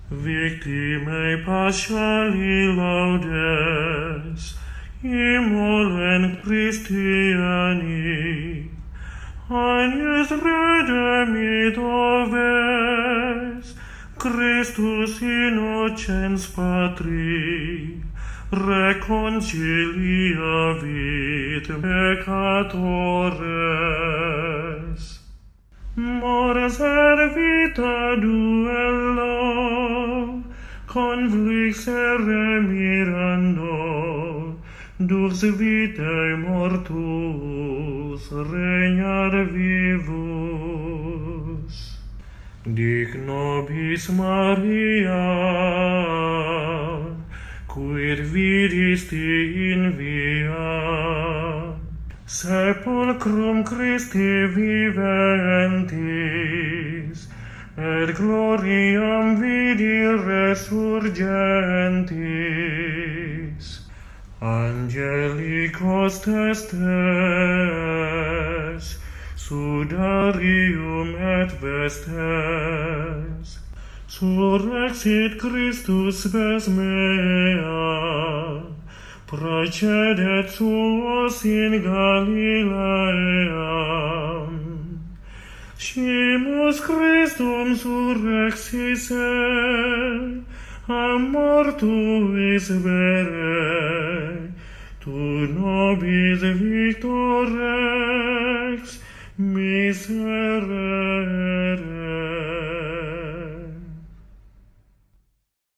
Victimae partiali laudes, immolent Christiani, agnus redemit oves, Christus innocens Patri, reconciliavit peccatores. Mors et vita duello, conflixere mirando, dux vitae mortus regnat vivus. Dic nobis Maria, quid vidisti in via, sepulcrum Christi viventis, et gloriam vidi resurgentis. Angelicos testes, sudarium et vestes, surrexit Christus spes mea, praecedet suos in Galileam. Scimus Christum surrexisse, a mortuis vere, tu nobis victor rex, miserere.